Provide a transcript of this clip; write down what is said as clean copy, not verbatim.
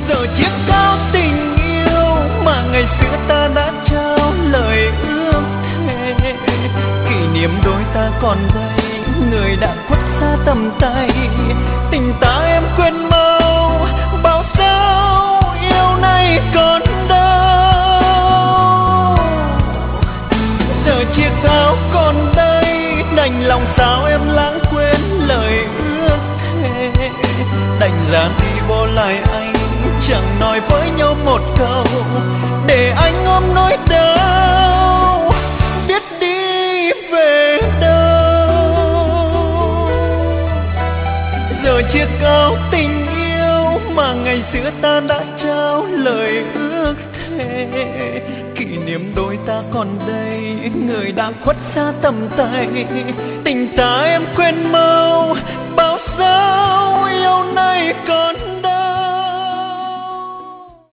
giờ chiếc áo tình yêu mà ngày xưa ta đã trao lời ước thề. Kỷ niệm đôi ta còn đây, người đã khuất xa tầm tay, tình ta em quên mau, bao sao yêu nay còn đâu. Giờ chiếc áo còn đây, đành lòng sao em lãng quên lời ước thề. Đành ra đi bỏ lại anh, chẳng nói với nhau một câu, để anh ôm nỗi đau biết đi về đâu. Giờ chiếc áo tình yêu mà ngày xưa ta đã trao lời ước thề. Kỷ niệm đôi ta còn đây, người đã khuất xa tầm tay, tình ta em quên mau, bao sao yêu nay còn